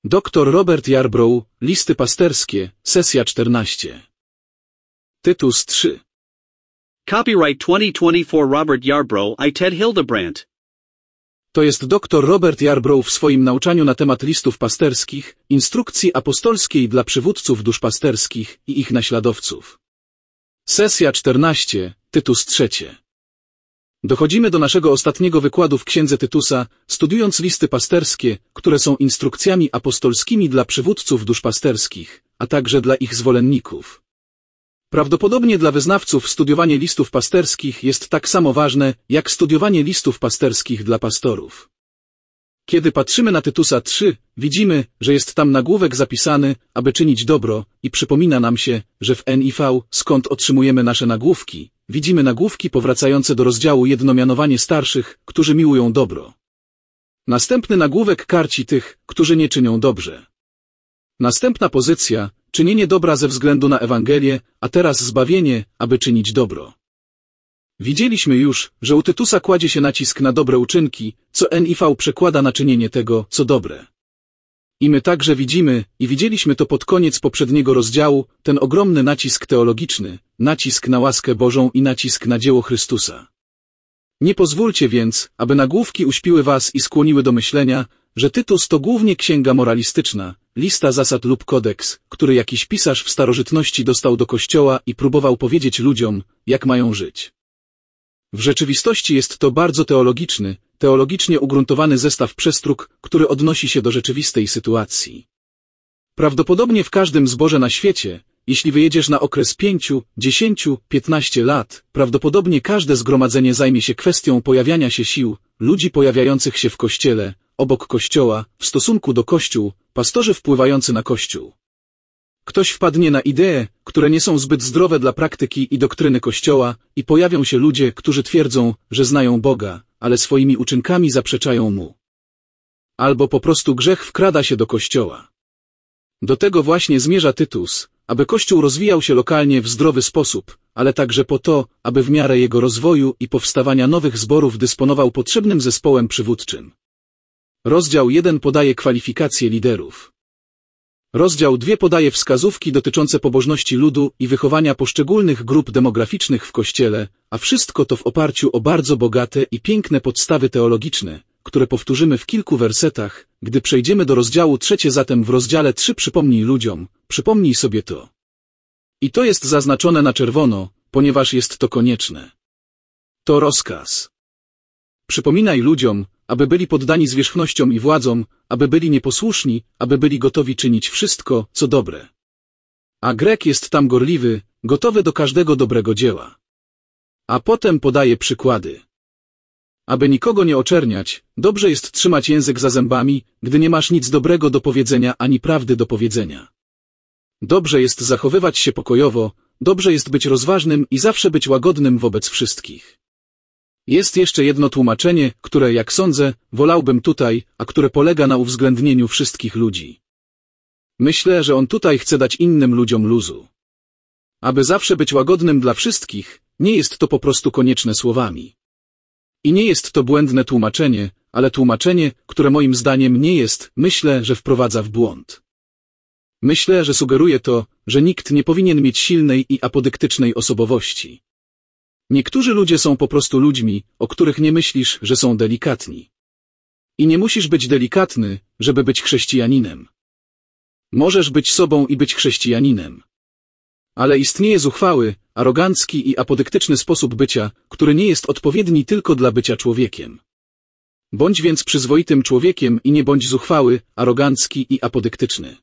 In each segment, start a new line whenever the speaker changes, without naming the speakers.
Dr Robert Yarbrough, Listy pasterskie, sesja 14. Tytus 3.
Copyright 2024 Robert Yarbrough I Ted Hildebrandt.
To jest dr Robert Yarbrough w swoim nauczaniu na temat listów pasterskich, instrukcji apostolskiej dla przywódców duszpasterskich i ich naśladowców. Sesja 14, Tytus 3. Dochodzimy do naszego ostatniego wykładu w księdze Tytusa, studiując listy pasterskie, które są instrukcjami apostolskimi dla przywódców duszpasterskich, a także dla ich zwolenników. Prawdopodobnie dla wyznawców studiowanie listów pasterskich jest tak samo ważne, jak studiowanie listów pasterskich dla pastorów. Kiedy patrzymy na Tytusa 3, widzimy, że jest tam nagłówek zapisany, aby czynić dobro, i przypomina nam się, że w NIV, skąd otrzymujemy nasze nagłówki, widzimy nagłówki powracające do rozdziału Jednomianowanie starszych, którzy miłują dobro. Następny nagłówek karci tych, którzy nie czynią dobrze. Następna pozycja, czynienie dobra ze względu na Ewangelię, a teraz zbawienie, aby czynić dobro. Widzieliśmy już, że u Tytusa kładzie się nacisk na dobre uczynki, co NIV przekłada na czynienie tego, co dobre. I my także widzimy, i widzieliśmy to pod koniec poprzedniego rozdziału, ten ogromny nacisk teologiczny, nacisk na łaskę Bożą i nacisk na dzieło Chrystusa. Nie pozwólcie więc, aby nagłówki uśpiły was i skłoniły do myślenia, że Tytus to głównie księga moralistyczna, lista zasad lub kodeks, który jakiś pisarz w starożytności dostał do kościoła i próbował powiedzieć ludziom, jak mają żyć. W rzeczywistości jest to bardzo teologiczny, teologicznie ugruntowany zestaw przestróg, który odnosi się do rzeczywistej sytuacji. Prawdopodobnie w każdym zborze na świecie, jeśli wyjedziesz na okres 5, 10, 15 lat, prawdopodobnie każde zgromadzenie zajmie się kwestią pojawiania się sił, ludzi pojawiających się w kościele, obok kościoła, w stosunku do kościół, pastorzy wpływający na kościół. Ktoś wpadnie na idee, które nie są zbyt zdrowe dla praktyki i doktryny kościoła, i pojawią się ludzie, którzy twierdzą, że znają Boga, ale swoimi uczynkami zaprzeczają Mu. Albo po prostu grzech wkrada się do kościoła. Do tego właśnie zmierza Tytus, aby Kościół rozwijał się lokalnie w zdrowy sposób, ale także po to, aby w miarę jego rozwoju i powstawania nowych zborów dysponował potrzebnym zespołem przywódczym. Rozdział 1 podaje kwalifikacje liderów. Rozdział 2 podaje wskazówki dotyczące pobożności ludu i wychowania poszczególnych grup demograficznych w Kościele, a wszystko to w oparciu o bardzo bogate i piękne podstawy teologiczne, które powtórzymy w kilku wersetach, gdy przejdziemy do rozdziału 3. Zatem w rozdziale 3 przypomnij ludziom, przypomnij sobie to. I to jest zaznaczone na czerwono, ponieważ jest to konieczne. To rozkaz. Przypominaj ludziom, aby byli poddani zwierzchnościom i władzom, aby byli nieposłuszni, aby byli gotowi czynić wszystko, co dobre. A Grek jest tam gorliwy, gotowy do każdego dobrego dzieła. A potem podaje przykłady. Aby nikogo nie oczerniać, dobrze jest trzymać język za zębami, gdy nie masz nic dobrego do powiedzenia ani prawdy do powiedzenia. Dobrze jest zachowywać się pokojowo, dobrze jest być rozważnym i zawsze być łagodnym wobec wszystkich. Jest jeszcze jedno tłumaczenie, które, jak sądzę, wolałbym tutaj, a które polega na uwzględnieniu wszystkich ludzi. Myślę, że on tutaj chce dać innym ludziom luzu. Aby zawsze być łagodnym dla wszystkich, nie jest to po prostu konieczne słowami. I nie jest to błędne tłumaczenie, ale tłumaczenie, które moim zdaniem nie jest, myślę, że wprowadza w błąd. Myślę, że sugeruje to, że nikt nie powinien mieć silnej i apodyktycznej osobowości. Niektórzy ludzie są po prostu ludźmi, o których nie myślisz, że są delikatni. I nie musisz być delikatny, żeby być chrześcijaninem. Możesz być sobą i być chrześcijaninem. Ale istnieje zuchwały, arogancki i apodyktyczny sposób bycia, który nie jest odpowiedni tylko dla bycia człowiekiem. Bądź więc przyzwoitym człowiekiem i nie bądź zuchwały, arogancki i apodyktyczny.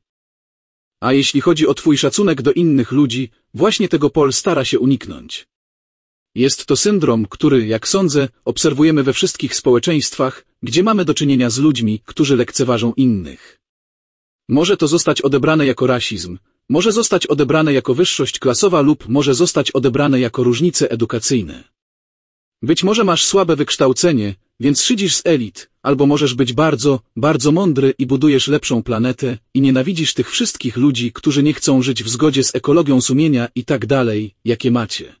A jeśli chodzi o twój szacunek do innych ludzi, właśnie tego Paul stara się uniknąć. Jest to syndrom, który, jak sądzę, obserwujemy we wszystkich społeczeństwach, gdzie mamy do czynienia z ludźmi, którzy lekceważą innych. Może to zostać odebrane jako rasizm, może zostać odebrane jako wyższość klasowa lub może zostać odebrane jako różnice edukacyjne. Być może masz słabe wykształcenie, więc szydzisz z elit, albo możesz być bardzo, bardzo mądry i budujesz lepszą planetę i nienawidzisz tych wszystkich ludzi, którzy nie chcą żyć w zgodzie z ekologią sumienia i tak dalej, jakie macie.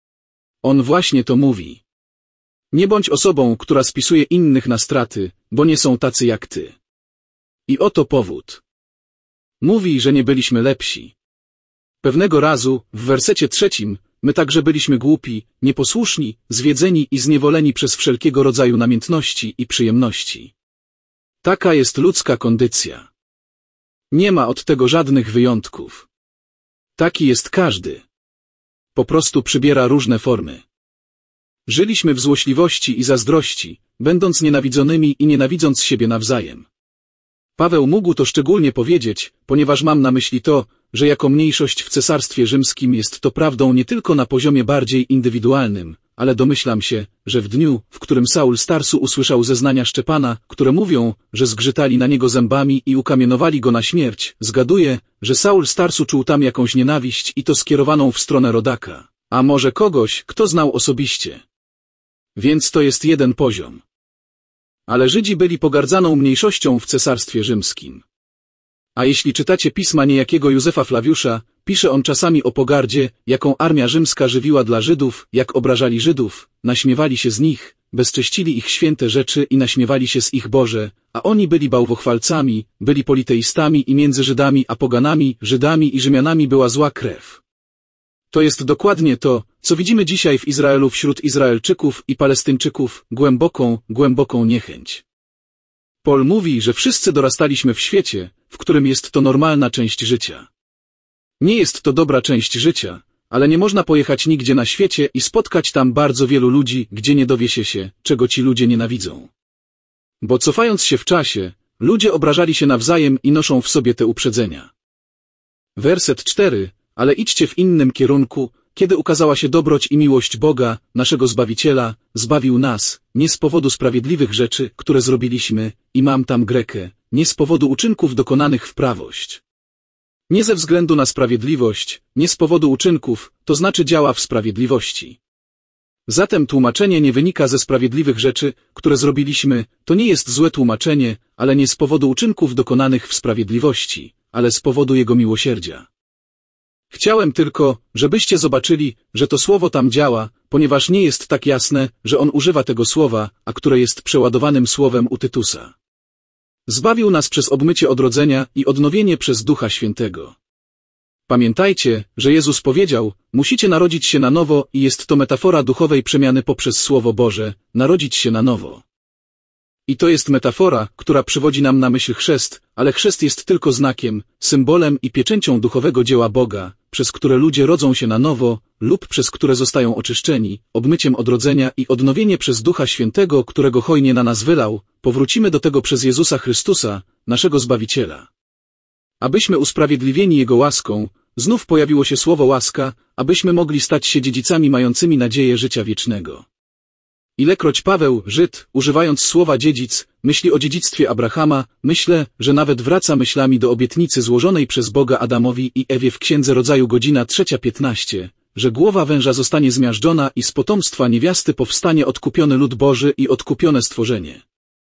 On właśnie to mówi. Nie bądź osobą, która spisuje innych na straty, bo nie są tacy jak ty. I oto powód. Mówi, że nie byliśmy lepsi. Pewnego razu, w wersecie 3, my także byliśmy głupi, nieposłuszni, zwiedzeni i zniewoleni przez wszelkiego rodzaju namiętności i przyjemności. Taka jest ludzka kondycja. Nie ma od tego żadnych wyjątków. Taki jest każdy. Po prostu przybiera różne formy. Żyliśmy w złośliwości i zazdrości, będąc nienawidzonymi i nienawidząc siebie nawzajem. Paweł mógł to szczególnie powiedzieć, ponieważ mam na myśli to, że jako mniejszość w Cesarstwie Rzymskim jest to prawdą nie tylko na poziomie bardziej indywidualnym, ale domyślam się, że w dniu, w którym Saul z Tarsu usłyszał zeznania Szczepana, które mówią, że zgrzytali na niego zębami i ukamienowali go na śmierć, zgaduję, że Saul z Tarsu czuł tam jakąś nienawiść i to skierowaną w stronę rodaka, a może kogoś, kto znał osobiście. Więc to jest jeden poziom. Ale Żydzi byli pogardzaną mniejszością w Cesarstwie Rzymskim. A jeśli czytacie pisma niejakiego Józefa Flawiusza, pisze on czasami o pogardzie, jaką armia rzymska żywiła dla Żydów, jak obrażali Żydów, naśmiewali się z nich, bezcześcili ich święte rzeczy i naśmiewali się z ich Boże, a oni byli bałwochwalcami, byli politeistami i między Żydami a poganami, Żydami i Rzymianami była zła krew. To jest dokładnie to, co widzimy dzisiaj w Izraelu wśród Izraelczyków i Palestyńczyków, głęboką niechęć. Paul mówi, że wszyscy dorastaliśmy w świecie, w którym jest to normalna część życia. Nie jest to dobra część życia, ale nie można pojechać nigdzie na świecie i spotkać tam bardzo wielu ludzi, gdzie nie dowie się, czego ci ludzie nienawidzą. Bo cofając się w czasie, ludzie obrażali się nawzajem i noszą w sobie te uprzedzenia. Werset 4. Ale idźcie w innym kierunku, kiedy ukazała się dobroć i miłość Boga, naszego Zbawiciela, zbawił nas, nie z powodu sprawiedliwych rzeczy, które zrobiliśmy, i mam tam Grekę, nie z powodu uczynków dokonanych w prawość. Nie ze względu na sprawiedliwość, nie z powodu uczynków, to znaczy działa w sprawiedliwości. Zatem tłumaczenie nie wynika ze sprawiedliwych rzeczy, które zrobiliśmy, to nie jest złe tłumaczenie, ale nie z powodu uczynków dokonanych w sprawiedliwości, ale z powodu Jego miłosierdzia. Chciałem tylko, żebyście zobaczyli, że to słowo tam działa, ponieważ nie jest tak jasne, że on używa tego słowa, a które jest przeładowanym słowem u Tytusa. Zbawił nas przez obmycie odrodzenia i odnowienie przez Ducha Świętego. Pamiętajcie, że Jezus powiedział, musicie narodzić się na nowo i jest to metafora duchowej przemiany poprzez Słowo Boże, narodzić się na nowo. I to jest metafora, która przywodzi nam na myśl chrzest, ale chrzest jest tylko znakiem, symbolem i pieczęcią duchowego dzieła Boga, przez które ludzie rodzą się na nowo, lub przez które zostają oczyszczeni, obmyciem odrodzenia i odnowienie przez Ducha Świętego, którego hojnie na nas wylał, powrócimy do tego przez Jezusa Chrystusa, naszego Zbawiciela. Abyśmy usprawiedliwieni Jego łaską, znów pojawiło się słowo łaska, abyśmy mogli stać się dziedzicami mającymi nadzieję życia wiecznego. Ilekroć Paweł, Żyd, używając słowa dziedzic, myśli o dziedzictwie Abrahama, myślę, że nawet wraca myślami do obietnicy złożonej przez Boga Adamowi i Ewie w Księdze Rodzaju godzina 3:15, że głowa węża zostanie zmiażdżona i z potomstwa niewiasty powstanie odkupiony lud Boży i odkupione stworzenie.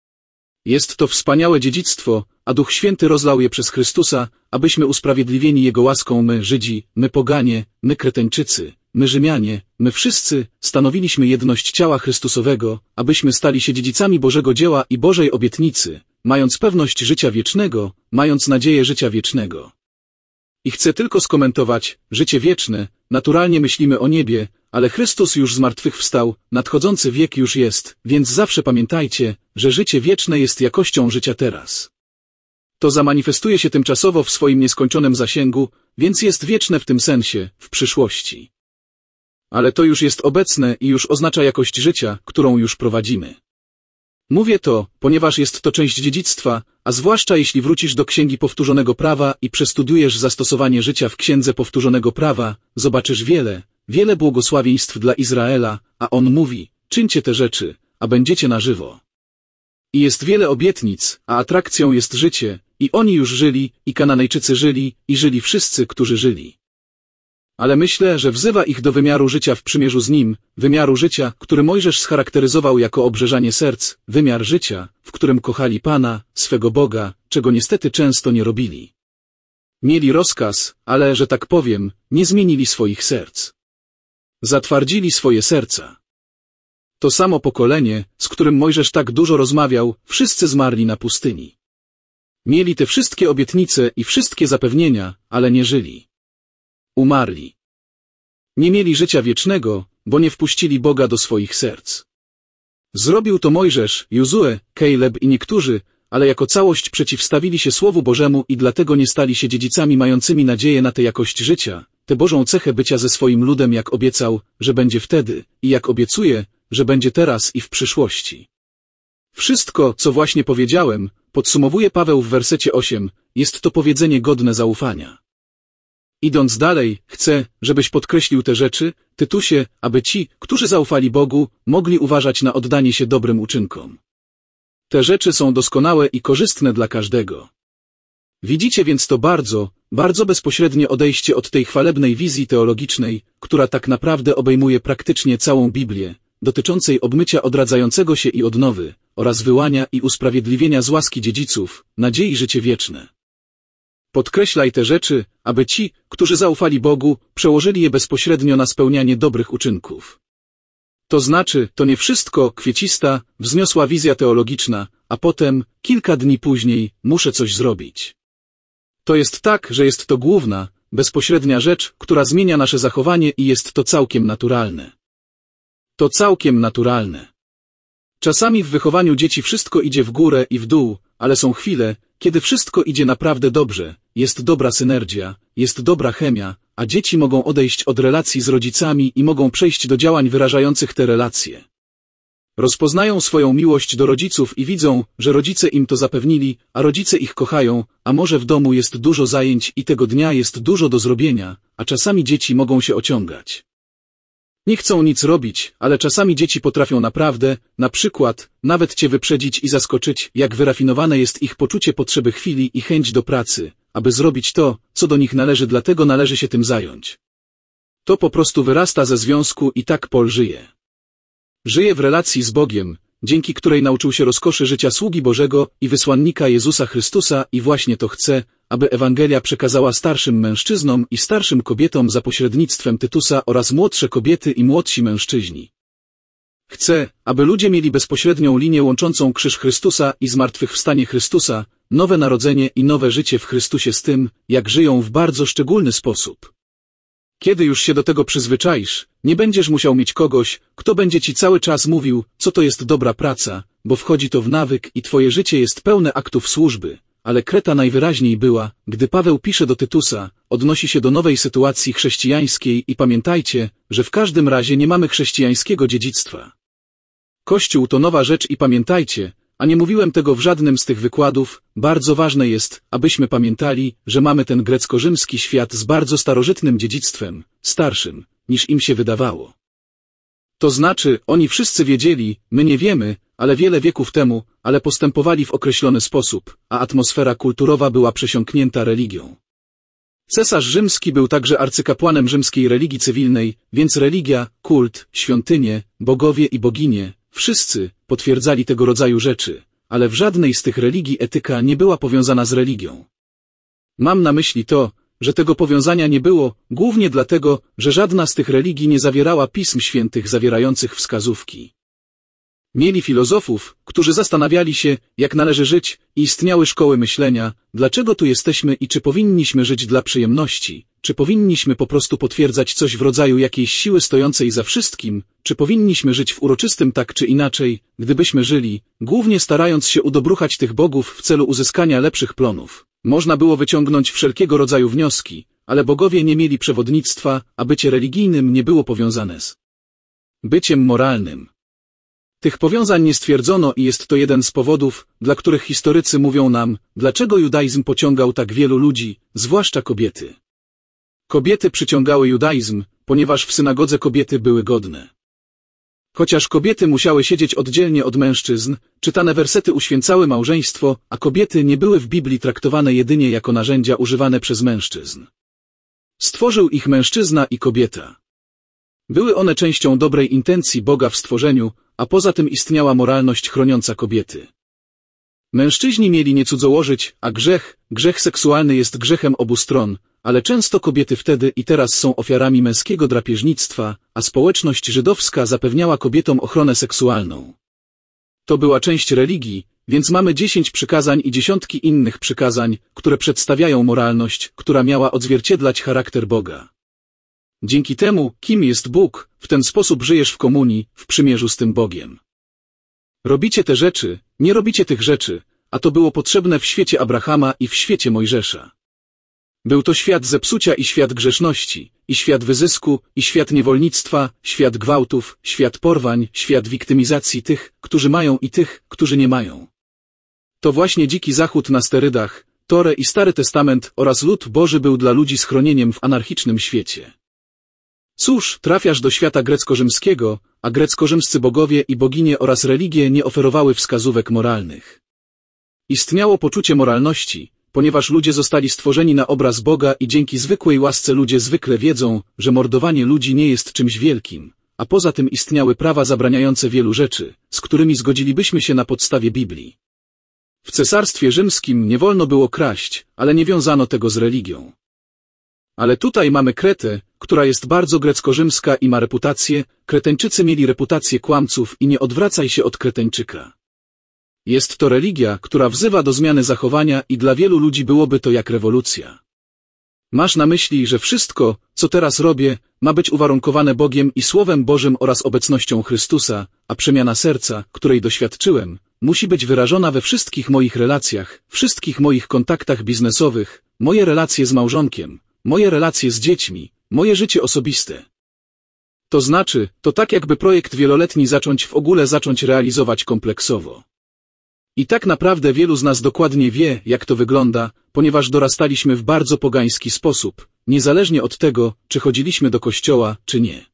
Jest to wspaniałe dziedzictwo, a Duch Święty rozlał je przez Chrystusa, abyśmy usprawiedliwieni Jego łaską my Żydzi, my poganie, my Kreteńczycy, my Rzymianie, my wszyscy stanowiliśmy jedność ciała Chrystusowego, abyśmy stali się dziedzicami Bożego dzieła i Bożej obietnicy, mając pewność życia wiecznego, mając nadzieję życia wiecznego. I chcę tylko skomentować, życie wieczne, naturalnie myślimy o niebie, ale Chrystus już zmartwychwstał, nadchodzący wiek już jest, więc zawsze pamiętajcie, że życie wieczne jest jakością życia teraz. To zamanifestuje się tymczasowo w swoim nieskończonym zasięgu, więc jest wieczne w tym sensie, w przyszłości. Ale to już jest obecne i już oznacza jakość życia, którą już prowadzimy. Mówię to, ponieważ jest to część dziedzictwa, a zwłaszcza jeśli wrócisz do Księgi Powtórzonego Prawa i przestudiujesz zastosowanie życia w Księdze Powtórzonego Prawa, zobaczysz wiele błogosławieństw dla Izraela, a on mówi, czyńcie te rzeczy, a będziecie na żywo. I jest wiele obietnic, a atrakcją jest życie, i oni już żyli, i Kananejczycy żyli, i żyli wszyscy, którzy żyli. Ale myślę, że wzywa ich do wymiaru życia w przymierzu z Nim, wymiaru życia, który Mojżesz scharakteryzował jako obrzeżanie serc, wymiar życia, w którym kochali Pana, swego Boga, czego niestety często nie robili. Mieli rozkaz, ale, że tak powiem, nie zmienili swoich serc. Zatwardzili swoje serca. To samo pokolenie, z którym Mojżesz tak dużo rozmawiał, wszyscy zmarli na pustyni. Mieli te wszystkie obietnice i wszystkie zapewnienia, ale nie żyli. Umarli. Nie mieli życia wiecznego, bo nie wpuścili Boga do swoich serc. Zrobił to Mojżesz, Jozue, Kaleb i niektórzy, ale jako całość przeciwstawili się Słowu Bożemu i dlatego nie stali się dziedzicami mającymi nadzieję na tę jakość życia, tę Bożą cechę bycia ze swoim ludem, jak obiecał, że będzie wtedy, i jak obiecuje, że będzie teraz i w przyszłości. Wszystko, co właśnie powiedziałem, podsumowuje Paweł w wersecie 8, jest to powiedzenie godne zaufania. Idąc dalej, chcę, żebyś podkreślił te rzeczy, Tytusie, aby ci, którzy zaufali Bogu, mogli uważać na oddanie się dobrym uczynkom. Te rzeczy są doskonałe i korzystne dla każdego. Widzicie więc to bardzo bezpośrednie odejście od tej chwalebnej wizji teologicznej, która tak naprawdę obejmuje praktycznie całą Biblię, dotyczącej obmycia odradzającego się i odnowy, oraz wyłania i usprawiedliwienia z łaski dziedziców, nadziei życie wieczne. Podkreślaj te rzeczy, aby ci, którzy zaufali Bogu, przełożyli je bezpośrednio na spełnianie dobrych uczynków. To znaczy, to nie wszystko, kwiecista, wzniosła wizja teologiczna, a potem, kilka dni później, muszę coś zrobić. To jest tak, że jest to główna, bezpośrednia rzecz, która zmienia nasze zachowanie i jest to całkiem naturalne. To całkiem naturalne. Czasami w wychowaniu dzieci wszystko idzie w górę i w dół, ale są chwile, kiedy wszystko idzie naprawdę dobrze, jest dobra synergia, jest dobra chemia, a dzieci mogą odejść od relacji z rodzicami i mogą przejść do działań wyrażających te relacje. Rozpoznają swoją miłość do rodziców i widzą, że rodzice im to zapewnili, a rodzice ich kochają, a może w domu jest dużo zajęć i tego dnia jest dużo do zrobienia, a czasami dzieci mogą się ociągać. Nie chcą nic robić, ale czasami dzieci potrafią naprawdę, na przykład, nawet cię wyprzedzić i zaskoczyć, jak wyrafinowane jest ich poczucie potrzeby chwili i chęć do pracy, aby zrobić to, co do nich należy, dlatego należy się tym zająć. To po prostu wyrasta ze związku i tak Paul żyje. Żyje w relacji z Bogiem, dzięki której nauczył się rozkoszy życia sługi Bożego i wysłannika Jezusa Chrystusa i właśnie to chce, aby Ewangelia przekazała starszym mężczyznom i starszym kobietom za pośrednictwem Tytusa oraz młodsze kobiety i młodsi mężczyźni. Chcę, aby ludzie mieli bezpośrednią linię łączącą krzyż Chrystusa i zmartwychwstanie Chrystusa, nowe narodzenie i nowe życie w Chrystusie z tym, jak żyją w bardzo szczególny sposób. Kiedy już się do tego przyzwyczaisz, nie będziesz musiał mieć kogoś, kto będzie ci cały czas mówił, co to jest dobra praca, bo wchodzi to w nawyk i twoje życie jest pełne aktów służby. Ale Kreta najwyraźniej była, gdy Paweł pisze do Tytusa, odnosi się do nowej sytuacji chrześcijańskiej i pamiętajcie, że w każdym razie nie mamy chrześcijańskiego dziedzictwa. Kościół to nowa rzecz i pamiętajcie, a nie mówiłem tego w żadnym z tych wykładów, bardzo ważne jest, abyśmy pamiętali, że mamy ten grecko-rzymski świat z bardzo starożytnym dziedzictwem, starszym, niż im się wydawało. To znaczy, oni wszyscy wiedzieli, my nie wiemy, ale wiele wieków temu, ale postępowali w określony sposób, a atmosfera kulturowa była przesiąknięta religią. Cesarz rzymski był także arcykapłanem rzymskiej religii cywilnej, więc religia, kult, świątynie, bogowie i boginie, wszyscy potwierdzali tego rodzaju rzeczy, ale w żadnej z tych religii etyka nie była powiązana z religią. Mam na myśli to, że tego powiązania nie było, głównie dlatego, że żadna z tych religii nie zawierała pism świętych zawierających wskazówki. Mieli filozofów, którzy zastanawiali się, jak należy żyć, i istniały szkoły myślenia, dlaczego tu jesteśmy i czy powinniśmy żyć dla przyjemności, czy powinniśmy po prostu potwierdzać coś w rodzaju jakiejś siły stojącej za wszystkim, czy powinniśmy żyć w uroczystym tak czy inaczej, gdybyśmy żyli, głównie starając się udobruchać tych bogów w celu uzyskania lepszych plonów. Można było wyciągnąć wszelkiego rodzaju wnioski, ale bogowie nie mieli przewodnictwa, a bycie religijnym nie było powiązane z byciem moralnym. Tych powiązań nie stwierdzono i jest to jeden z powodów, dla których historycy mówią nam, dlaczego judaizm pociągał tak wielu ludzi, zwłaszcza kobiety. Kobiety przyciągały judaizm, ponieważ w synagodze kobiety były godne. Chociaż kobiety musiały siedzieć oddzielnie od mężczyzn, czytane wersety uświęcały małżeństwo, a kobiety nie były w Biblii traktowane jedynie jako narzędzia używane przez mężczyzn. Stworzył ich mężczyzna i kobieta. Były one częścią dobrej intencji Boga w stworzeniu, a poza tym istniała moralność chroniąca kobiety. Mężczyźni mieli nie cudzołożyć, a grzech seksualny jest grzechem obu stron, ale często kobiety wtedy i teraz są ofiarami męskiego drapieżnictwa, a społeczność żydowska zapewniała kobietom ochronę seksualną. To była część religii, Więc mamy 10 przykazań i dziesiątki innych przykazań, które przedstawiają moralność, która miała odzwierciedlać charakter Boga. Dzięki temu, kim jest Bóg, w ten sposób żyjesz w komunii, w przymierzu z tym Bogiem. Robicie te rzeczy, nie robicie tych rzeczy, a to było potrzebne w świecie Abrahama i w świecie Mojżesza. Był to świat zepsucia i świat grzeszności, i świat wyzysku, i świat niewolnictwa, świat gwałtów, świat porwań, świat wiktymizacji tych, którzy mają i tych, którzy nie mają. To właśnie Dziki Zachód na sterydach, Torę i Stary Testament oraz lud Boży był dla ludzi schronieniem w anarchicznym świecie. Cóż, trafiasz do świata grecko-rzymskiego, a grecko-rzymscy bogowie i boginie oraz religie nie oferowały wskazówek moralnych. Istniało poczucie moralności, ponieważ ludzie zostali stworzeni na obraz Boga i dzięki zwykłej łasce ludzie zwykle wiedzą, że mordowanie ludzi nie jest czymś wielkim, a poza tym istniały prawa zabraniające wielu rzeczy, z którymi zgodzilibyśmy się na podstawie Biblii. W Cesarstwie Rzymskim nie wolno było kraść, ale nie wiązano tego z religią. Ale tutaj mamy Kretę, która jest bardzo grecko-rzymska i ma reputację, Kreteńczycy mieli reputację kłamców i nie odwracaj się od Kreteńczyka. Jest to religia, która wzywa do zmiany zachowania i dla wielu ludzi byłoby to jak rewolucja. Masz na myśli, że wszystko, co teraz robię, ma być uwarunkowane Bogiem i Słowem Bożym oraz obecnością Chrystusa, a przemiana serca, której doświadczyłem, musi być wyrażona we wszystkich moich relacjach, wszystkich moich kontaktach biznesowych, moje relacje z małżonkiem, moje relacje z dziećmi, moje życie osobiste. To znaczy, to tak jakby projekt wieloletni w ogóle zacząć realizować kompleksowo. I tak naprawdę wielu z nas dokładnie wie, jak to wygląda, ponieważ dorastaliśmy w bardzo pogański sposób, niezależnie od tego, czy chodziliśmy do kościoła, czy nie.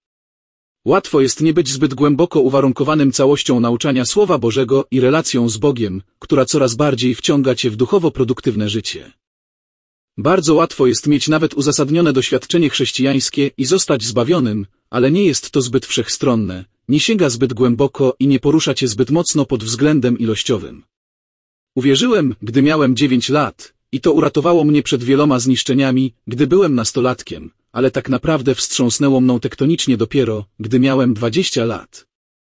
Łatwo jest nie być zbyt głęboko uwarunkowanym całością nauczania Słowa Bożego i relacją z Bogiem, która coraz bardziej wciąga cię w duchowo produktywne życie. Bardzo łatwo jest mieć nawet uzasadnione doświadczenie chrześcijańskie i zostać zbawionym, ale nie jest to zbyt wszechstronne, nie sięga zbyt głęboko i nie porusza cię zbyt mocno pod względem ilościowym. Uwierzyłem, gdy miałem 9 lat, i to uratowało mnie przed wieloma zniszczeniami, gdy byłem nastolatkiem, ale tak naprawdę wstrząsnęło mną tektonicznie dopiero, gdy miałem 20 lat.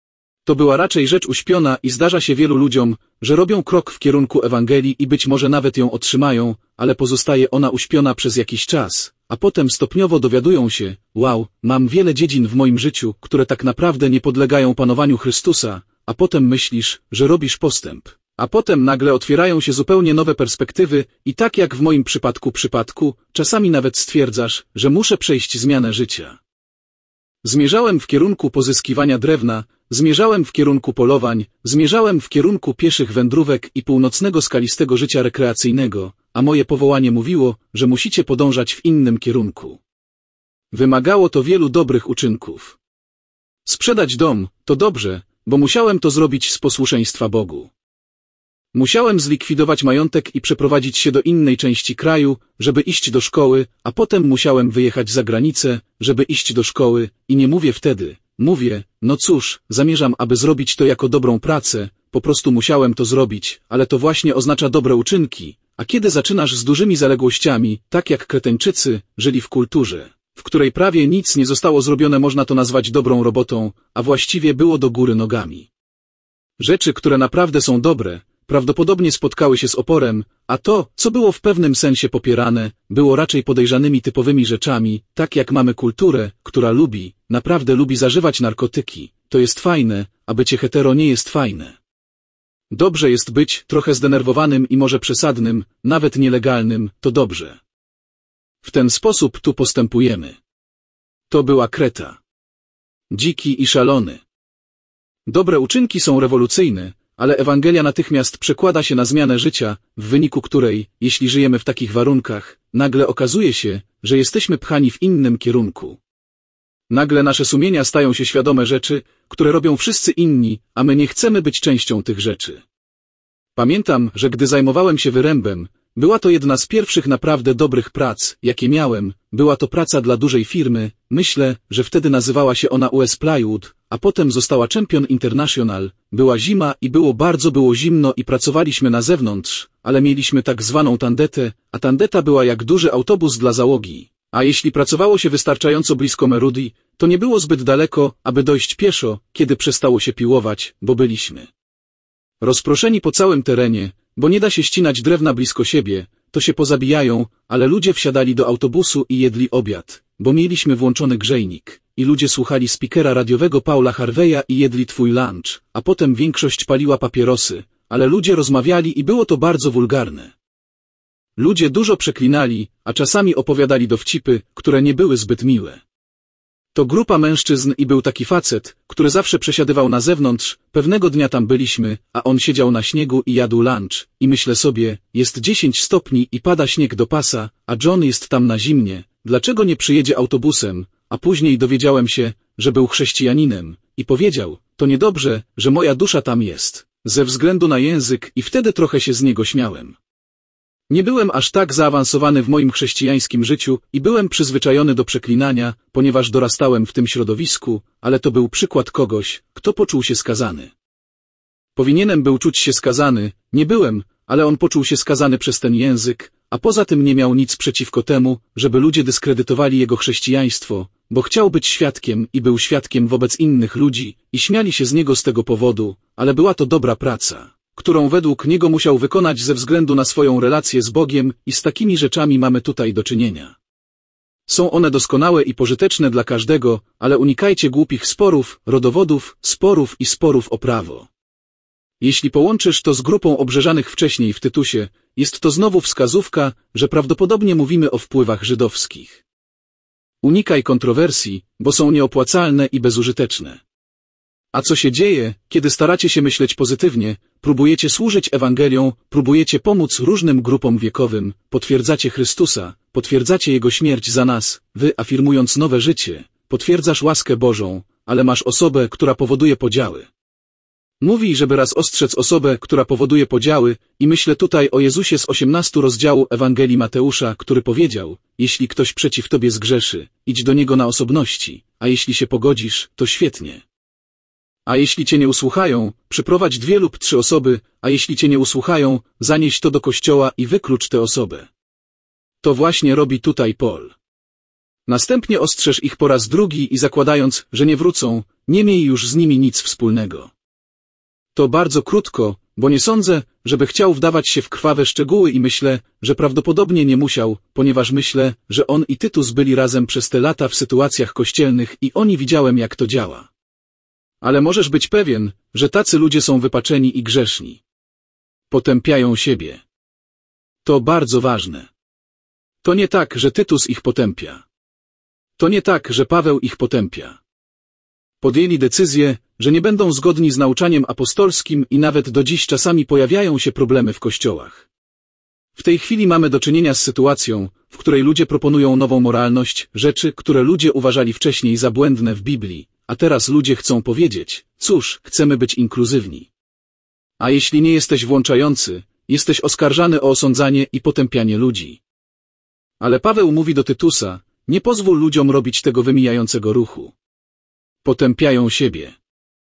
To była raczej rzecz uśpiona i zdarza się wielu ludziom, że robią krok w kierunku Ewangelii i być może nawet ją otrzymają, ale pozostaje ona uśpiona przez jakiś czas, a potem stopniowo dowiadują się, wow, mam wiele dziedzin w moim życiu, które tak naprawdę nie podlegają panowaniu Chrystusa, a potem myślisz, że robisz postęp. A potem nagle otwierają się zupełnie nowe perspektywy i tak jak w moim przypadku, czasami nawet stwierdzasz, że muszę przejść zmianę życia. Zmierzałem w kierunku pozyskiwania drewna, zmierzałem w kierunku polowań, zmierzałem w kierunku pieszych wędrówek i północnego skalistego życia rekreacyjnego, a moje powołanie mówiło, że musicie podążać w innym kierunku. Wymagało to wielu dobrych uczynków. Sprzedać dom, to dobrze, bo musiałem to zrobić z posłuszeństwa Bogu. Musiałem zlikwidować majątek i przeprowadzić się do innej części kraju, żeby iść do szkoły, a potem musiałem wyjechać za granicę, żeby iść do szkoły i nie mówię wtedy, mówię, no cóż, zamierzam, aby zrobić to jako dobrą pracę, po prostu musiałem to zrobić, ale to właśnie oznacza dobre uczynki, a kiedy zaczynasz z dużymi zaległościami, tak jak Kreteńczycy, żyli w kulturze, w której prawie nic nie zostało zrobione, można to nazwać dobrą robotą, a właściwie było do góry nogami. Rzeczy, które naprawdę są dobre, prawdopodobnie spotkały się z oporem, a to, co było w pewnym sensie popierane, było raczej podejrzanymi typowymi rzeczami, tak jak mamy kulturę, która naprawdę lubi zażywać narkotyki. To jest fajne, a bycie hetero nie jest fajne. Dobrze jest być trochę zdenerwowanym i może przesadnym, nawet nielegalnym, to dobrze. W ten sposób tu postępujemy. To była Kreta. Dziki i szalony. Dobre uczynki są rewolucyjne, ale Ewangelia natychmiast przekłada się na zmianę życia, w wyniku której, jeśli żyjemy w takich warunkach, nagle okazuje się, że jesteśmy pchani w innym kierunku. Nagle nasze sumienia stają się świadome rzeczy, które robią wszyscy inni, a my nie chcemy być częścią tych rzeczy. Pamiętam, że gdy zajmowałem się wyrębem, była to jedna z pierwszych naprawdę dobrych prac, jakie miałem, była to praca dla dużej firmy, myślę, że wtedy nazywała się ona US Plywood, a potem została Champion International, była zima i było zimno i pracowaliśmy na zewnątrz, ale mieliśmy tak zwaną tandetę, a tandeta była jak duży autobus dla załogi. A jeśli pracowało się wystarczająco blisko Merudy, to nie było zbyt daleko, aby dojść pieszo, kiedy przestało się piłować, bo byliśmy Rozproszeni po całym terenie, bo nie da się ścinać drewna blisko siebie, to się pozabijają, ale ludzie wsiadali do autobusu i jedli obiad, bo mieliśmy włączony grzejnik, i ludzie słuchali speakera radiowego Paula Harveya i jedli twój lunch, a potem większość paliła papierosy, ale ludzie rozmawiali i było to bardzo wulgarne. Ludzie dużo przeklinali, a czasami opowiadali dowcipy, które nie były zbyt miłe. To grupa mężczyzn i był taki facet, który zawsze przesiadywał na zewnątrz, pewnego dnia tam byliśmy, a on siedział na śniegu i jadł lunch, i myślę sobie, jest 10 stopni i pada śnieg do pasa, a John jest tam na zimnie, dlaczego nie przyjedzie autobusem, a później dowiedziałem się, że był chrześcijaninem, i powiedział, to niedobrze, że moja dusza tam jest, ze względu na język i wtedy trochę się z niego śmiałem. Nie byłem aż tak zaawansowany w moim chrześcijańskim życiu i byłem przyzwyczajony do przeklinania, ponieważ dorastałem w tym środowisku, ale to był przykład kogoś, kto poczuł się skazany. Powinienem był czuć się skazany, nie byłem, ale on poczuł się skazany przez ten język, a poza tym nie miał nic przeciwko temu, żeby ludzie dyskredytowali jego chrześcijaństwo, bo chciał być świadkiem i był świadkiem wobec innych ludzi i śmiali się z niego z tego powodu, ale była to dobra praca, którą według niego musiał wykonać ze względu na swoją relację z Bogiem i z takimi rzeczami mamy tutaj do czynienia. Są one doskonałe i pożyteczne dla każdego, ale unikajcie głupich sporów, rodowodów, sporów i sporów o prawo. Jeśli połączysz to z grupą obrzeżanych wcześniej w Tytusie, jest to znowu wskazówka, że prawdopodobnie mówimy o wpływach żydowskich. Unikaj kontrowersji, bo są nieopłacalne i bezużyteczne. A co się dzieje, kiedy staracie się myśleć pozytywnie, próbujecie służyć Ewangelią, próbujecie pomóc różnym grupom wiekowym, potwierdzacie Chrystusa, potwierdzacie Jego śmierć za nas, wy afirmując nowe życie, potwierdzasz łaskę Bożą, ale masz osobę, która powoduje podziały. Mówi, żeby raz ostrzec osobę, która powoduje podziały, i myślę tutaj o Jezusie z 18 rozdziału Ewangelii Mateusza, który powiedział, jeśli ktoś przeciw tobie zgrzeszy, idź do niego na osobności, a jeśli się pogodzisz, to świetnie. A jeśli cię nie usłuchają, przyprowadź 2 lub 3 osoby, a jeśli cię nie usłuchają, zanieś to do kościoła i wyklucz tę osobę. To właśnie robi tutaj Paul. Następnie ostrzeż ich po raz drugi i zakładając, że nie wrócą, nie miej już z nimi nic wspólnego. To bardzo krótko, bo nie sądzę, żeby chciał wdawać się w krwawe szczegóły i myślę, że prawdopodobnie nie musiał, ponieważ myślę, że on i Tytus byli razem przez te lata w sytuacjach kościelnych i oni widziałem, jak to działa. Ale możesz być pewien, że tacy ludzie są wypaczeni i grzeszni. Potępiają siebie. To bardzo ważne. To nie tak, że Tytus ich potępia. To nie tak, że Paweł ich potępia. Podjęli decyzję, że nie będą zgodni z nauczaniem apostolskim i nawet do dziś czasami pojawiają się problemy w kościołach. W tej chwili mamy do czynienia z sytuacją, w której ludzie proponują nową moralność, rzeczy, które ludzie uważali wcześniej za błędne w Biblii, a teraz ludzie chcą powiedzieć, cóż, chcemy być inkluzywni. A jeśli nie jesteś włączający, jesteś oskarżany o osądzanie i potępianie ludzi. Ale Paweł mówi do Tytusa, nie pozwól ludziom robić tego wymijającego ruchu. Potępiają siebie.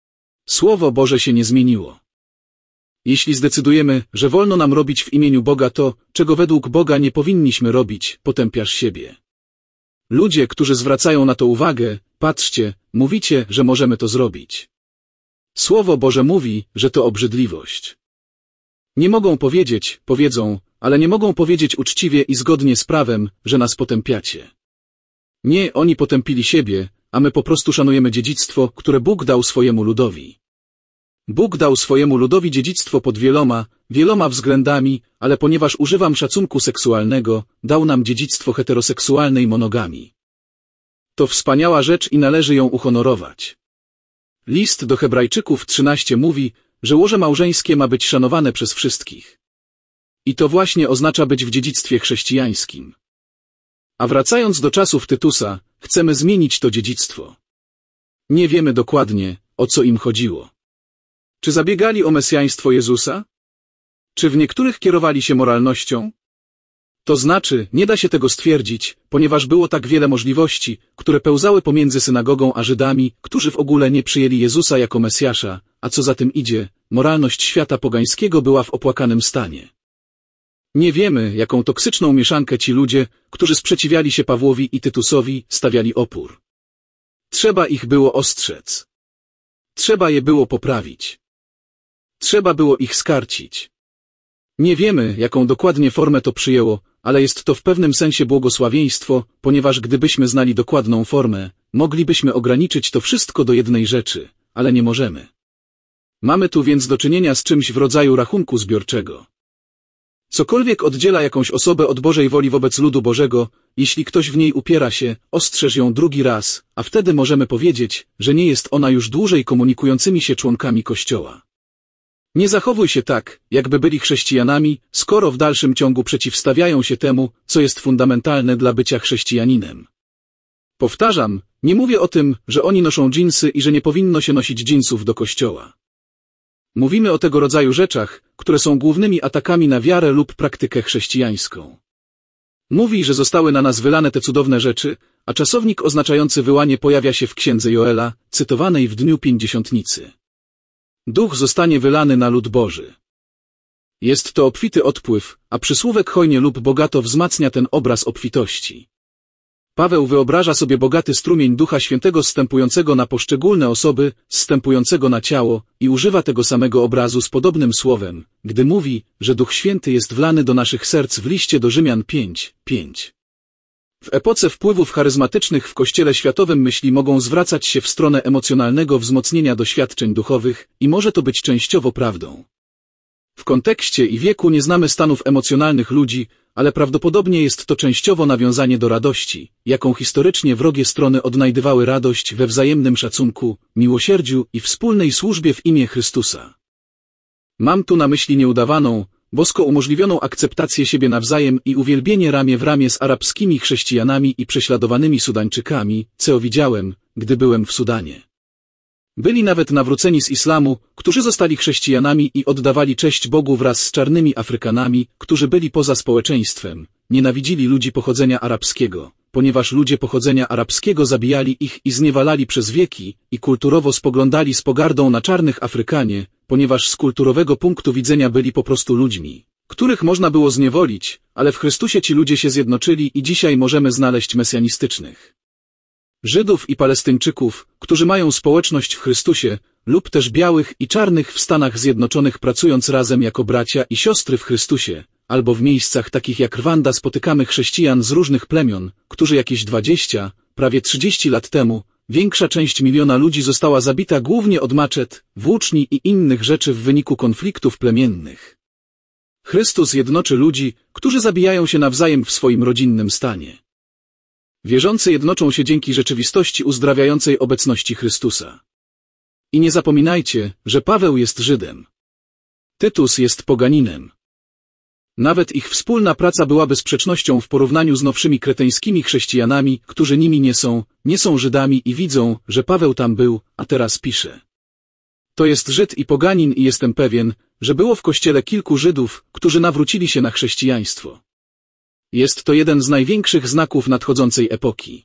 Słowo Boże się nie zmieniło. Jeśli zdecydujemy, że wolno nam robić w imieniu Boga to, czego według Boga nie powinniśmy robić, potępiasz siebie. Ludzie, którzy zwracają na to uwagę, patrzcie, mówicie, że możemy to zrobić. Słowo Boże mówi, że to obrzydliwość. Nie mogą powiedzieć, powiedzą, ale nie mogą powiedzieć uczciwie i zgodnie z prawem, że nas potępiacie. Nie, oni potępili siebie, a my po prostu szanujemy dziedzictwo, które Bóg dał swojemu ludowi. Bóg dał swojemu ludowi dziedzictwo pod wieloma względami, ale ponieważ używam szacunku seksualnego, dał nam dziedzictwo heteroseksualnej monogamii. To wspaniała rzecz i należy ją uhonorować. List do Hebrajczyków 13 mówi, że łoże małżeńskie ma być szanowane przez wszystkich. I to właśnie oznacza być w dziedzictwie chrześcijańskim. A wracając do czasów Tytusa, chcemy zmienić to dziedzictwo. Nie wiemy dokładnie, o co im chodziło. Czy zabiegali o mesjaństwo Jezusa? Czy w niektórych kierowali się moralnością? To znaczy, nie da się tego stwierdzić, ponieważ było tak wiele możliwości, które pełzały pomiędzy synagogą a Żydami, którzy w ogóle nie przyjęli Jezusa jako Mesjasza, a co za tym idzie, moralność świata pogańskiego była w opłakanym stanie. Nie wiemy, jaką toksyczną mieszankę ci ludzie, którzy sprzeciwiali się Pawłowi i Tytusowi, stawiali opór. Trzeba ich było ostrzec. Trzeba je było poprawić. Trzeba było ich skarcić. Nie wiemy, jaką dokładnie formę to przyjęło, ale jest to w pewnym sensie błogosławieństwo, ponieważ gdybyśmy znali dokładną formę, moglibyśmy ograniczyć to wszystko do jednej rzeczy, ale nie możemy. Mamy tu więc do czynienia z czymś w rodzaju rachunku zbiorczego. Cokolwiek oddziela jakąś osobę od Bożej woli wobec ludu Bożego, jeśli ktoś w niej upiera się, ostrzeż ją drugi raz, a wtedy możemy powiedzieć, że nie jest ona już dłużej komunikującymi się członkami Kościoła. Nie zachowuj się tak, jakby byli chrześcijanami, skoro w dalszym ciągu przeciwstawiają się temu, co jest fundamentalne dla bycia chrześcijaninem. Powtarzam, nie mówię o tym, że oni noszą dżinsy i że nie powinno się nosić dżinsów do kościoła. Mówimy o tego rodzaju rzeczach, które są głównymi atakami na wiarę lub praktykę chrześcijańską. Mówi, że zostały na nas wylane te cudowne rzeczy, a czasownik oznaczający wyłanie pojawia się w księdze Joela, cytowanej w dniu Pięćdziesiątnicy. Duch zostanie wylany na lud Boży. Jest to obfity odpływ, a przysłówek hojnie lub bogato wzmacnia ten obraz obfitości. Paweł wyobraża sobie bogaty strumień Ducha Świętego zstępującego na poszczególne osoby, zstępującego na ciało i używa tego samego obrazu z podobnym słowem, gdy mówi, że Duch Święty jest wlany do naszych serc w liście do Rzymian 5:5. W epoce wpływów charyzmatycznych w Kościele światowym myśli mogą zwracać się w stronę emocjonalnego wzmocnienia doświadczeń duchowych i może to być częściowo prawdą. W kontekście i wieku nie znamy stanów emocjonalnych ludzi, ale prawdopodobnie jest to częściowo nawiązanie do radości, jaką historycznie wrogie strony odnajdywały radość we wzajemnym szacunku, miłosierdziu i wspólnej służbie w imię Chrystusa. Mam tu na myśli nieudawaną, bosko umożliwioną akceptację siebie nawzajem i uwielbienie ramię w ramię z arabskimi chrześcijanami i prześladowanymi Sudańczykami, co widziałem, gdy byłem w Sudanie. Byli nawet nawróceni z islamu, którzy zostali chrześcijanami i oddawali cześć Bogu wraz z czarnymi Afrykanami, którzy byli poza społeczeństwem, nienawidzili ludzi pochodzenia arabskiego, ponieważ ludzie pochodzenia arabskiego zabijali ich i zniewalali przez wieki i kulturowo spoglądali z pogardą na czarnych Afrykanie, ponieważ z kulturowego punktu widzenia byli po prostu ludźmi, których można było zniewolić, ale w Chrystusie ci ludzie się zjednoczyli i dzisiaj możemy znaleźć mesjanistycznych Żydów i Palestyńczyków, którzy mają społeczność w Chrystusie, lub też białych i czarnych w Stanach Zjednoczonych pracując razem jako bracia i siostry w Chrystusie, albo w miejscach takich jak Rwanda spotykamy chrześcijan z różnych plemion, którzy jakieś 20, prawie 30 lat temu, większa część miliona ludzi została zabita głównie od maczet, włóczni i innych rzeczy w wyniku konfliktów plemiennych. Chrystus jednoczy ludzi, którzy zabijają się nawzajem w swoim rodzinnym stanie. Wierzący jednoczą się dzięki rzeczywistości uzdrawiającej obecności Chrystusa. I nie zapominajcie, że Paweł jest Żydem. Tytus jest poganinem. Nawet ich wspólna praca byłaby sprzecznością w porównaniu z nowszymi kreteńskimi chrześcijanami, którzy nimi nie są Żydami i widzą, że Paweł tam był, a teraz pisze. To jest Żyd i poganin i jestem pewien, że było w Kościele kilku Żydów, którzy nawrócili się na chrześcijaństwo. Jest to jeden z największych znaków nadchodzącej epoki.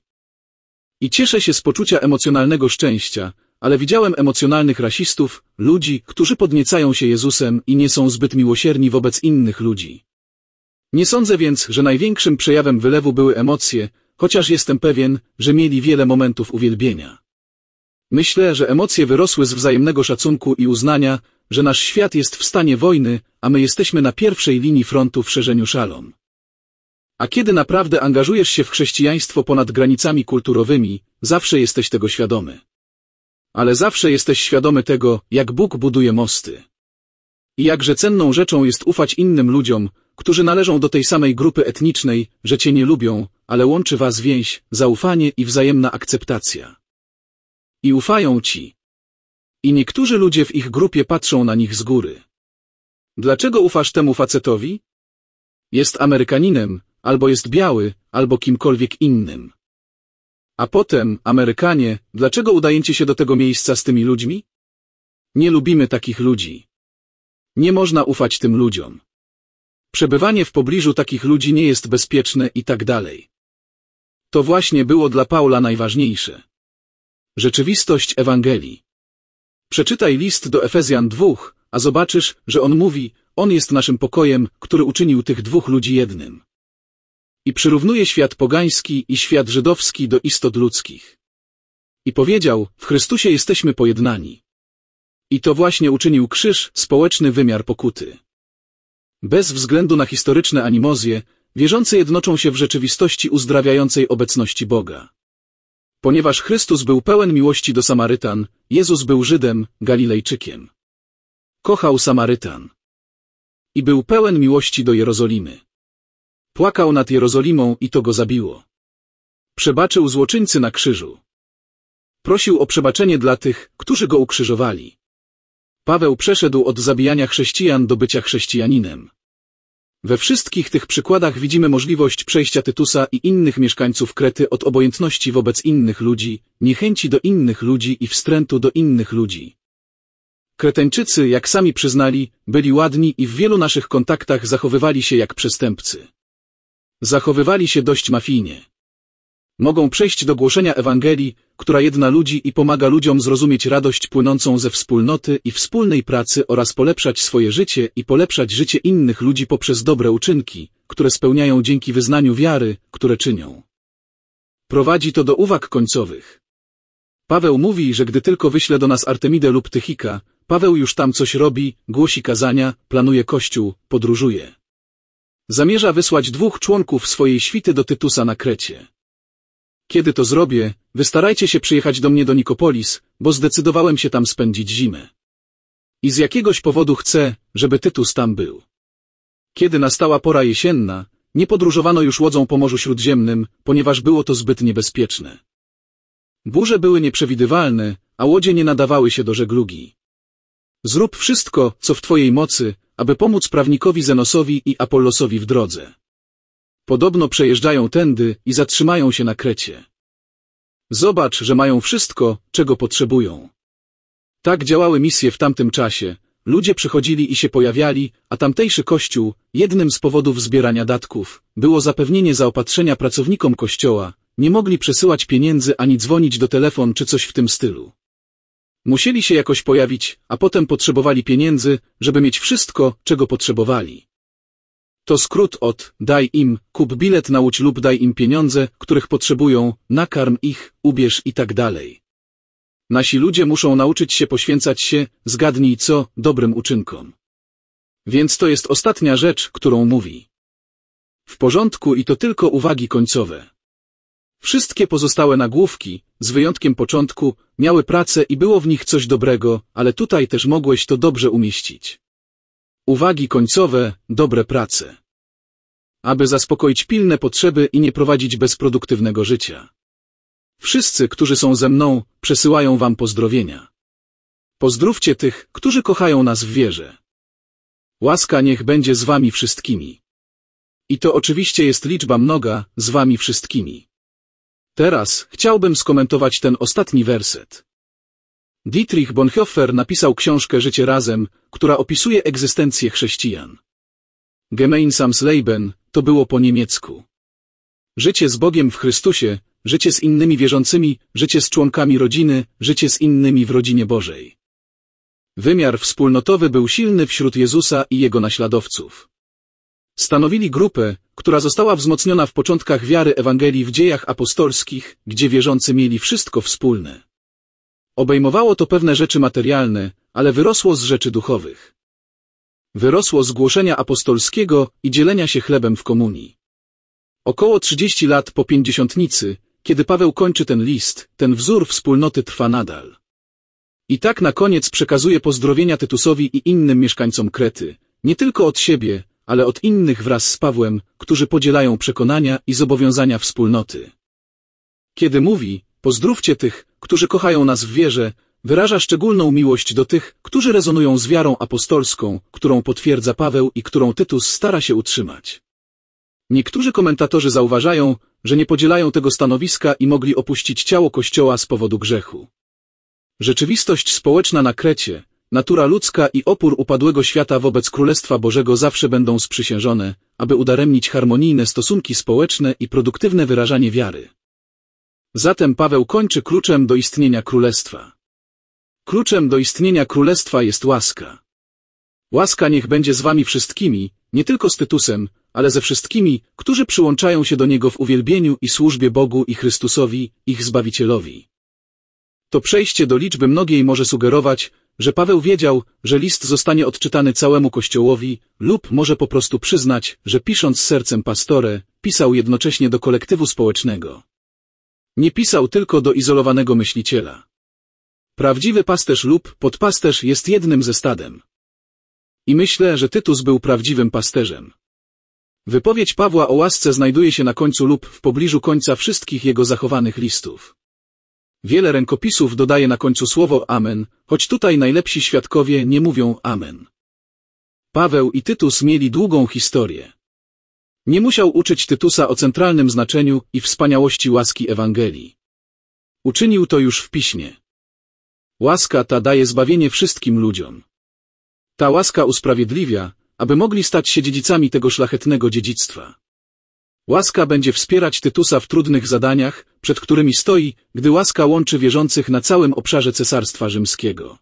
I cieszę się z poczucia emocjonalnego szczęścia, ale widziałem emocjonalnych rasistów, ludzi, którzy podniecają się Jezusem i nie są zbyt miłosierni wobec innych ludzi. Nie sądzę więc, że największym przejawem wylewu były emocje, chociaż jestem pewien, że mieli wiele momentów uwielbienia. Myślę, że emocje wyrosły z wzajemnego szacunku i uznania, że nasz świat jest w stanie wojny, a my jesteśmy na pierwszej linii frontu w szerzeniu szalom. A kiedy naprawdę angażujesz się w chrześcijaństwo ponad granicami kulturowymi, zawsze jesteś tego świadomy. Ale zawsze jesteś świadomy tego, jak Bóg buduje mosty. I jakże cenną rzeczą jest ufać innym ludziom, którzy należą do tej samej grupy etnicznej, że cię nie lubią, ale łączy was więź, zaufanie i wzajemna akceptacja. I ufają ci. I niektórzy ludzie w ich grupie patrzą na nich z góry. Dlaczego ufasz temu facetowi? Jest Amerykaninem, albo jest biały, albo kimkolwiek innym. A potem, Amerykanie, dlaczego udajecie się do tego miejsca z tymi ludźmi? Nie lubimy takich ludzi. Nie można ufać tym ludziom. Przebywanie w pobliżu takich ludzi nie jest bezpieczne i tak dalej. To właśnie było dla Paula najważniejsze. Rzeczywistość Ewangelii. Przeczytaj list do Efezjan 2, a zobaczysz, że on mówi, on jest naszym pokojem, który uczynił tych dwóch ludzi jednym. I przyrównuje świat pogański i świat żydowski do istot ludzkich. I powiedział, w Chrystusie jesteśmy pojednani. I to właśnie uczynił krzyż, społeczny wymiar pokuty. Bez względu na historyczne animozje, wierzący jednoczą się w rzeczywistości uzdrawiającej obecności Boga. Ponieważ Chrystus był pełen miłości do Samarytan, Jezus był Żydem, Galilejczykiem. Kochał Samarytan. I był pełen miłości do Jerozolimy. Płakał nad Jerozolimą i to go zabiło. Przebaczył złoczyńcy na krzyżu. Prosił o przebaczenie dla tych, którzy go ukrzyżowali. Paweł przeszedł od zabijania chrześcijan do bycia chrześcijaninem. We wszystkich tych przykładach widzimy możliwość przejścia Tytusa i innych mieszkańców Krety od obojętności wobec innych ludzi, niechęci do innych ludzi i wstrętu do innych ludzi. Kreteńczycy, jak sami przyznali, byli ładni i w wielu naszych kontaktach zachowywali się jak przestępcy. Zachowywali się dość mafijnie. Mogą przejść do głoszenia Ewangelii, która jedna ludzi i pomaga ludziom zrozumieć radość płynącą ze wspólnoty i wspólnej pracy oraz polepszać swoje życie i polepszać życie innych ludzi poprzez dobre uczynki, które spełniają dzięki wyznaniu wiary, które czynią. Prowadzi to do uwag końcowych. Paweł mówi, że gdy tylko wyśle do nas Artemidę lub Tychika, Paweł już tam coś robi, głosi kazania, planuje kościół, podróżuje. Zamierza wysłać 2 członków swojej świty do Tytusa na Krecie. Kiedy to zrobię, wystarajcie się przyjechać do mnie do Nikopolis, bo zdecydowałem się tam spędzić zimę. I z jakiegoś powodu chcę, żeby Tytus tam był. Kiedy nastała pora jesienna, nie podróżowano już łodzą po Morzu Śródziemnym, ponieważ było to zbyt niebezpieczne. Burze były nieprzewidywalne, a łodzie nie nadawały się do żeglugi. Zrób wszystko, co w twojej mocy, aby pomóc prawnikowi Zenosowi i Apollosowi w drodze. Podobno przejeżdżają tędy i zatrzymają się na Krecie. Zobacz, że mają wszystko, czego potrzebują. Tak działały misje w tamtym czasie. Ludzie przychodzili i się pojawiali, a tamtejszy kościół, jednym z powodów zbierania datków, było zapewnienie zaopatrzenia pracownikom kościoła. Nie mogli przesyłać pieniędzy ani dzwonić do telefon czy coś w tym stylu. Musieli się jakoś pojawić, a potem potrzebowali pieniędzy, żeby mieć wszystko, czego potrzebowali. To skrót od daj im, kup bilet na łódź lub daj im pieniądze, których potrzebują, nakarm ich, ubierz i tak dalej. Nasi ludzie muszą nauczyć się poświęcać się, zgadnij co, dobrym uczynkom. Więc to jest ostatnia rzecz, którą mówi. W porządku i to tylko uwagi końcowe. Wszystkie pozostałe nagłówki, z wyjątkiem początku, miały pracę i było w nich coś dobrego, ale tutaj też mogłeś to dobrze umieścić. Uwagi końcowe, dobre prace. Aby zaspokoić pilne potrzeby i nie prowadzić bezproduktywnego życia. Wszyscy, którzy są ze mną, przesyłają wam pozdrowienia. Pozdrówcie tych, którzy kochają nas w wierze. Łaska niech będzie z wami wszystkimi. I to oczywiście jest liczba mnoga, z wami wszystkimi. Teraz chciałbym skomentować ten ostatni werset. Dietrich Bonhoeffer napisał książkę Życie razem, która opisuje egzystencję chrześcijan. Gemeinsames Leben to było po niemiecku. Życie z Bogiem w Chrystusie, życie z innymi wierzącymi, życie z członkami rodziny, życie z innymi w rodzinie Bożej. Wymiar wspólnotowy był silny wśród Jezusa i Jego naśladowców. Stanowili grupę, która została wzmocniona w początkach wiary Ewangelii w Dziejach Apostolskich, gdzie wierzący mieli wszystko wspólne. Obejmowało to pewne rzeczy materialne, ale wyrosło z rzeczy duchowych. Wyrosło z głoszenia apostolskiego i dzielenia się chlebem w komunii. Około 30 lat po pięćdziesiątnicy, kiedy Paweł kończy ten list, ten wzór wspólnoty trwa nadal. I tak na koniec przekazuje pozdrowienia Tytusowi i innym mieszkańcom Krety, nie tylko od siebie, ale od innych wraz z Pawłem, którzy podzielają przekonania i zobowiązania wspólnoty. Kiedy mówi, pozdrówcie tych, którzy kochają nas w wierze, wyraża szczególną miłość do tych, którzy rezonują z wiarą apostolską, którą potwierdza Paweł i którą Tytus stara się utrzymać. Niektórzy komentatorzy zauważają, że nie podzielają tego stanowiska i mogli opuścić ciało Kościoła z powodu grzechu. Rzeczywistość społeczna na Krecie, natura ludzka i opór upadłego świata wobec Królestwa Bożego zawsze będą sprzysiężone, aby udaremnić harmonijne stosunki społeczne i produktywne wyrażanie wiary. Zatem Paweł kończy kluczem do istnienia Królestwa. Kluczem do istnienia Królestwa jest łaska. Łaska niech będzie z wami wszystkimi, nie tylko z Tytusem, ale ze wszystkimi, którzy przyłączają się do Niego w uwielbieniu i służbie Bogu i Chrystusowi, ich Zbawicielowi. To przejście do liczby mnogiej może sugerować, że Paweł wiedział, że list zostanie odczytany całemu Kościołowi, lub może po prostu przyznać, że pisząc sercem Pastore, pisał jednocześnie do kolektywu społecznego. Nie pisał tylko do izolowanego myśliciela. Prawdziwy pasterz lub podpasterz jest jednym ze stadem. I myślę, że Tytus był prawdziwym pasterzem. Wypowiedź Pawła o łasce znajduje się na końcu lub w pobliżu końca wszystkich jego zachowanych listów. Wiele rękopisów dodaje na końcu słowo amen, choć tutaj najlepsi świadkowie nie mówią amen. Paweł i Tytus mieli długą historię. Nie musiał uczyć Tytusa o centralnym znaczeniu i wspaniałości łaski Ewangelii. Uczynił to już w Piśmie. Łaska ta daje zbawienie wszystkim ludziom. Ta łaska usprawiedliwia, aby mogli stać się dziedzicami tego szlachetnego dziedzictwa. Łaska będzie wspierać Tytusa w trudnych zadaniach, przed którymi stoi, gdy łaska łączy wierzących na całym obszarze Cesarstwa Rzymskiego.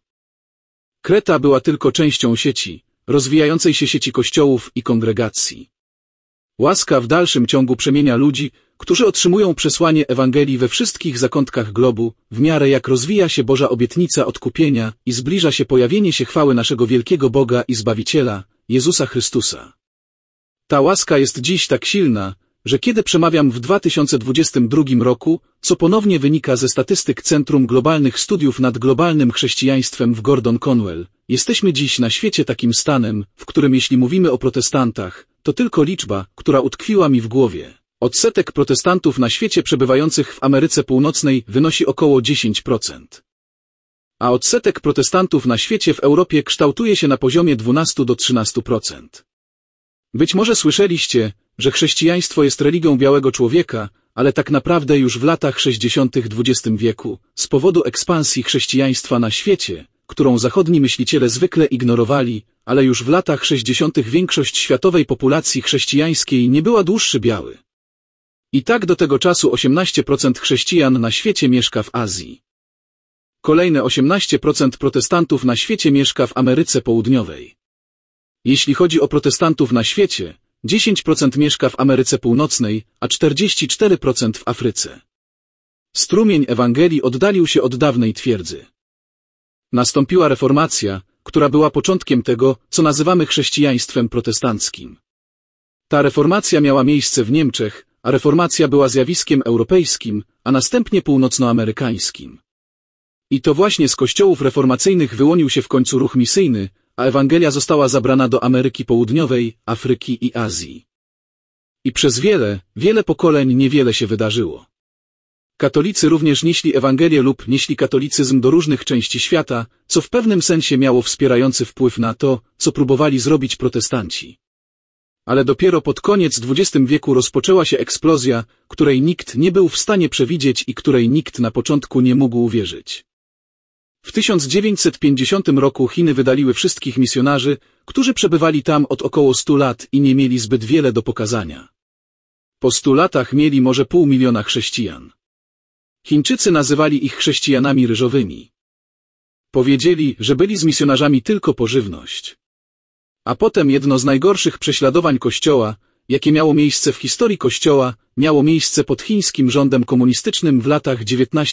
Kreta była tylko częścią sieci, rozwijającej się sieci kościołów i kongregacji. Łaska w dalszym ciągu przemienia ludzi, którzy otrzymują przesłanie Ewangelii we wszystkich zakątkach globu, w miarę jak rozwija się Boża obietnica odkupienia i zbliża się pojawienie się chwały naszego wielkiego Boga i Zbawiciela, Jezusa Chrystusa. Ta łaska jest dziś tak silna, że kiedy przemawiam w 2022 roku, co ponownie wynika ze statystyk Centrum Globalnych Studiów nad Globalnym Chrześcijaństwem w Gordon Conwell, jesteśmy dziś na świecie takim stanem, w którym jeśli mówimy o protestantach, to tylko liczba, która utkwiła mi w głowie. Odsetek protestantów na świecie przebywających w Ameryce Północnej wynosi około 10%. A odsetek protestantów na świecie w Europie kształtuje się na poziomie 12 do 13%. Być może słyszeliście, że chrześcijaństwo jest religią białego człowieka, ale tak naprawdę już w latach 60. XX wieku, z powodu ekspansji chrześcijaństwa na świecie, którą zachodni myśliciele zwykle ignorowali, ale już w latach 60. większość światowej populacji chrześcijańskiej nie była dłuższy biały. I tak do tego czasu 18% chrześcijan na świecie mieszka w Azji. Kolejne 18% protestantów na świecie mieszka w Ameryce Południowej. Jeśli chodzi o protestantów na świecie, 10% mieszka w Ameryce Północnej, a 44% w Afryce. Strumień Ewangelii oddalił się od dawnej twierdzy. Nastąpiła reformacja, która była początkiem tego, co nazywamy chrześcijaństwem protestanckim. Ta reformacja miała miejsce w Niemczech, a reformacja była zjawiskiem europejskim, a następnie północnoamerykańskim. I to właśnie z kościołów reformacyjnych wyłonił się w końcu ruch misyjny, a Ewangelia została zabrana do Ameryki Południowej, Afryki i Azji. I przez wiele pokoleń niewiele się wydarzyło. Katolicy również nieśli Ewangelię lub nieśli katolicyzm do różnych części świata, co w pewnym sensie miało wspierający wpływ na to, co próbowali zrobić protestanci. Ale dopiero pod koniec XX wieku rozpoczęła się eksplozja, której nikt nie był w stanie przewidzieć i której nikt na początku nie mógł uwierzyć. W 1950 roku Chiny wydaliły wszystkich misjonarzy, którzy przebywali tam od około 100 lat i nie mieli zbyt wiele do pokazania. Po 100 latach mieli może 500 000 chrześcijan. Chińczycy nazywali ich chrześcijanami ryżowymi. Powiedzieli, że byli z misjonarzami tylko po żywność. A potem jedno z najgorszych prześladowań Kościoła, jakie miało miejsce w historii Kościoła, miało miejsce pod chińskim rządem komunistycznym w latach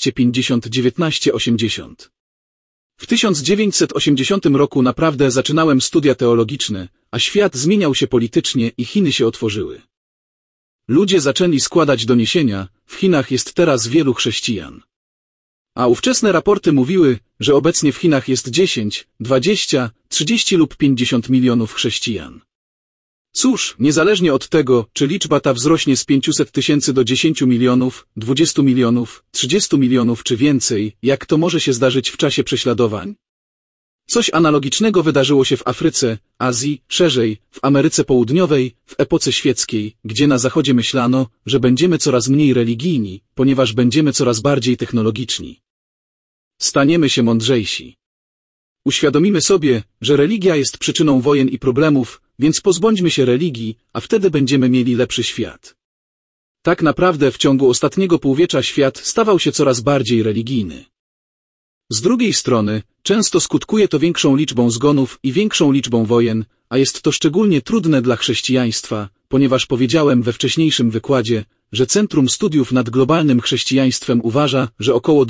1950–1980. W 1980 roku naprawdę zaczynałem studia teologiczne, a świat zmieniał się politycznie i Chiny się otworzyły. Ludzie zaczęli składać doniesienia, w Chinach jest teraz wielu chrześcijan. A ówczesne raporty mówiły, że obecnie w Chinach jest 10, 20, 30 lub 50 milionów chrześcijan. Cóż, niezależnie od tego, czy liczba ta wzrośnie z 500 000 do 10 milionów, 20 milionów, 30 milionów czy więcej, jak to może się zdarzyć w czasie prześladowań? Coś analogicznego wydarzyło się w Afryce, Azji, szerzej, w Ameryce Południowej, w epoce świeckiej, gdzie na Zachodzie myślano, że będziemy coraz mniej religijni, ponieważ będziemy coraz bardziej technologiczni. Staniemy się mądrzejsi. Uświadomimy sobie, że religia jest przyczyną wojen i problemów, więc pozbądźmy się religii, a wtedy będziemy mieli lepszy świat. Tak naprawdę w ciągu ostatniego półwiecza świat stawał się coraz bardziej religijny. Z drugiej strony, często skutkuje to większą liczbą zgonów i większą liczbą wojen, a jest to szczególnie trudne dla chrześcijaństwa, ponieważ powiedziałem we wcześniejszym wykładzie, że Centrum Studiów nad Globalnym Chrześcijaństwem uważa, że około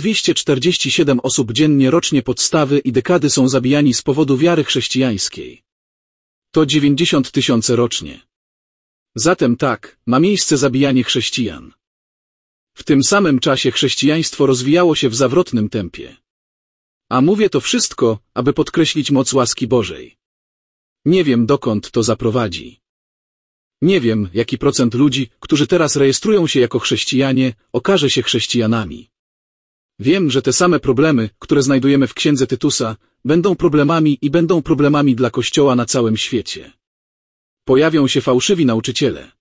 247 osób dziennie rocznie podstawy i dekady są zabijani z powodu wiary chrześcijańskiej. To 90 000 rocznie. Zatem tak, ma miejsce zabijanie chrześcijan. W tym samym czasie chrześcijaństwo rozwijało się w zawrotnym tempie. A mówię to wszystko, aby podkreślić moc łaski Bożej. Nie wiem, dokąd to zaprowadzi. Nie wiem, jaki procent ludzi, którzy teraz rejestrują się jako chrześcijanie, okaże się chrześcijanami. Wiem, że te same problemy, które znajdujemy w księdze Tytusa, będą problemami dla Kościoła na całym świecie. Pojawią się fałszywi nauczyciele.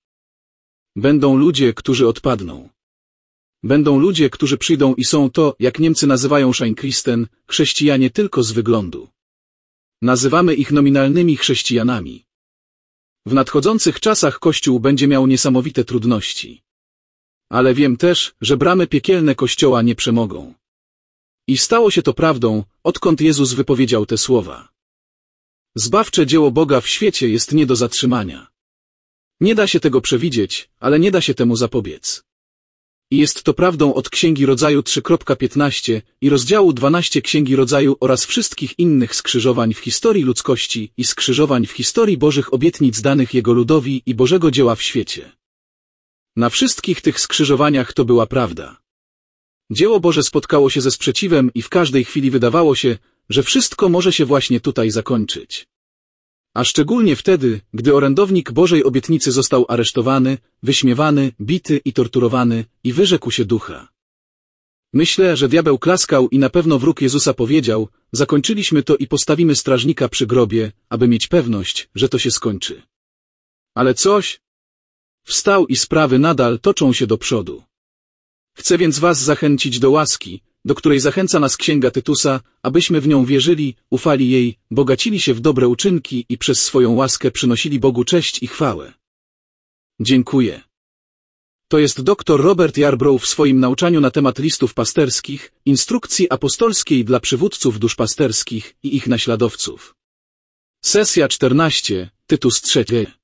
Będą ludzie, którzy odpadną. Będą ludzie, którzy przyjdą i są to, jak Niemcy nazywają Scheinkristen, chrześcijanie tylko z wyglądu. Nazywamy ich nominalnymi chrześcijanami. W nadchodzących czasach Kościół będzie miał niesamowite trudności. Ale wiem też, że bramy piekielne Kościoła nie przemogą. I stało się to prawdą, odkąd Jezus wypowiedział te słowa. Zbawcze dzieło Boga w świecie jest nie do zatrzymania. Nie da się tego przewidzieć, ale nie da się temu zapobiec. I jest to prawdą od Księgi Rodzaju 3:15 i rozdziału 12 Księgi Rodzaju oraz wszystkich innych skrzyżowań w historii ludzkości i skrzyżowań w historii Bożych obietnic danych Jego ludowi i Bożego dzieła w świecie. Na wszystkich tych skrzyżowaniach to była prawda. Dzieło Boże spotkało się ze sprzeciwem i w każdej chwili wydawało się, że wszystko może się właśnie tutaj zakończyć. A szczególnie wtedy, gdy orędownik Bożej obietnicy został aresztowany, wyśmiewany, bity i torturowany i wyrzekł się ducha. Myślę, że diabeł klaskał i na pewno wróg Jezusa powiedział, zakończyliśmy to i postawimy strażnika przy grobie, aby mieć pewność, że to się skończy. Ale coś wstał i sprawy nadal toczą się do przodu. Chcę więc was zachęcić do łaski, do której zachęca nas Księga Tytusa, abyśmy w nią wierzyli, ufali jej, bogacili się w dobre uczynki i przez swoją łaskę przynosili Bogu cześć i chwałę. Dziękuję. To jest dr Robert Yarbrough w swoim nauczaniu na temat listów pasterskich, instrukcji apostolskiej dla przywódców duszpasterskich i ich naśladowców. Sesja 14, Tytus 3.